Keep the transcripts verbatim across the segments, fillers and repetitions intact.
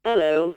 Hello.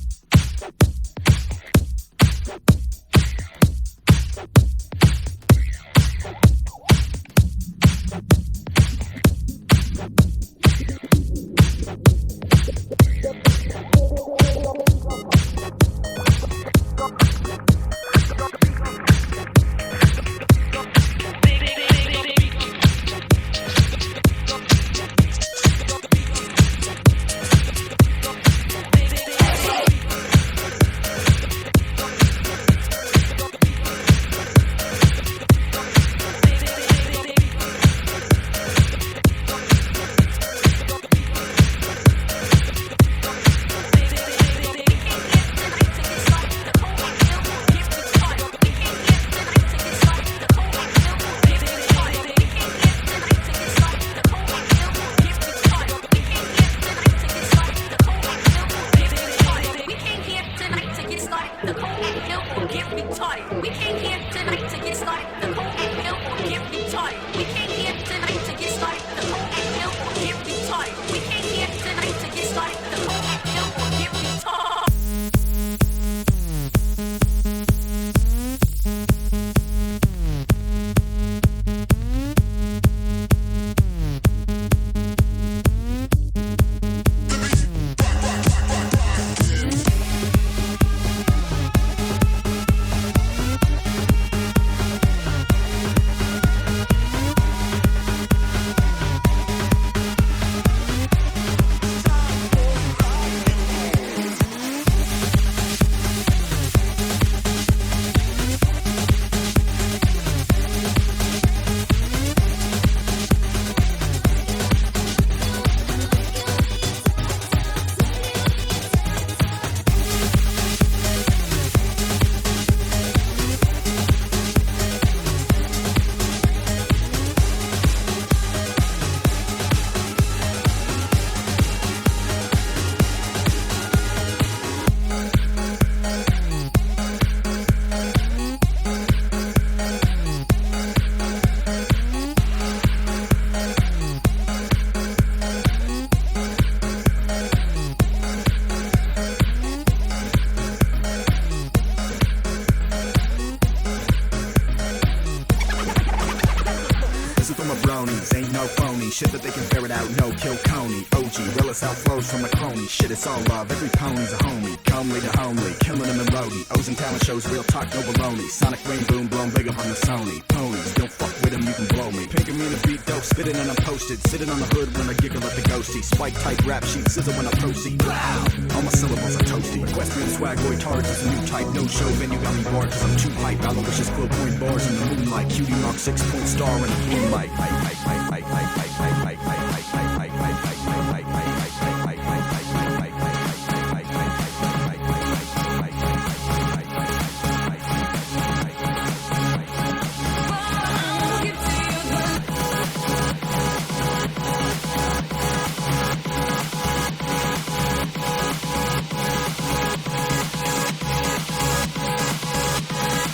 Ain't no phony shit that they can ferret out. No kill Coney, O G, realest outflows from a crony. Shit, it's all love. Every pony's a homie. Comely to homely, killing them in roadie. O's and talent shows, real talk, no baloney. Sonic rain boom, blown big up on the Sony. Ponies, don't fuck with them, you can blow me. Pinking me in the beat, dope, spitting and I'm posted. Sitting on the hood when I giggle at the ghosty. Spike type rap sheet, scissor when I proceed. Wow, all my syllables are toasty. Equestrian swag, boy, targets is a new type. No show venue got me bored cause I'm too hype. Aloysius quill point bars in the moonlight. Cutie mark six point star in the blue light.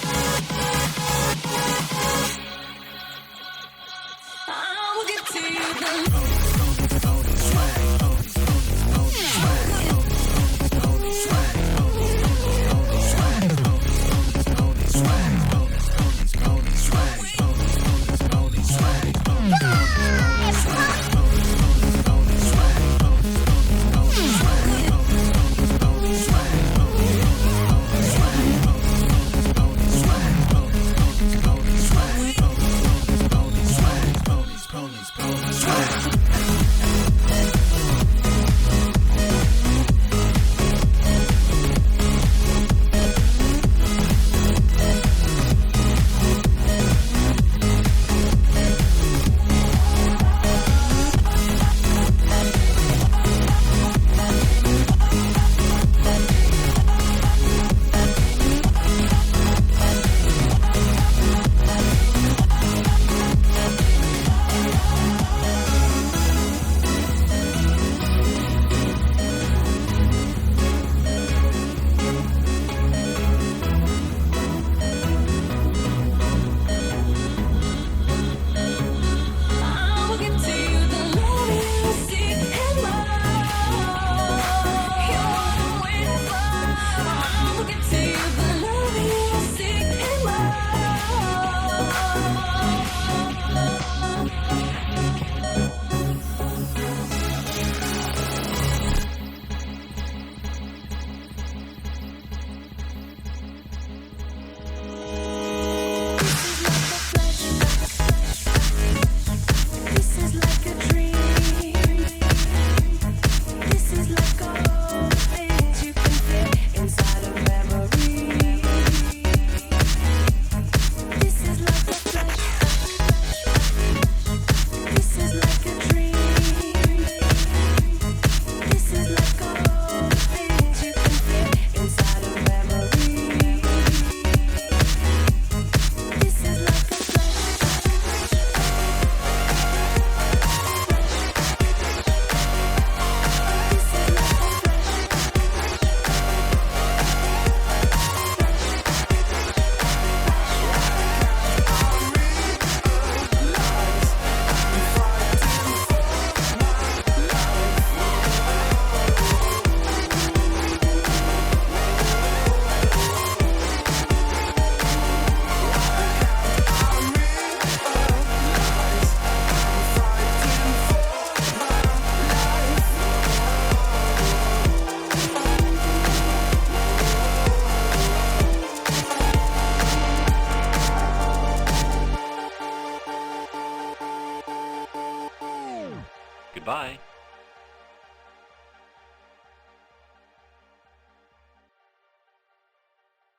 I will get to you. Goodbye.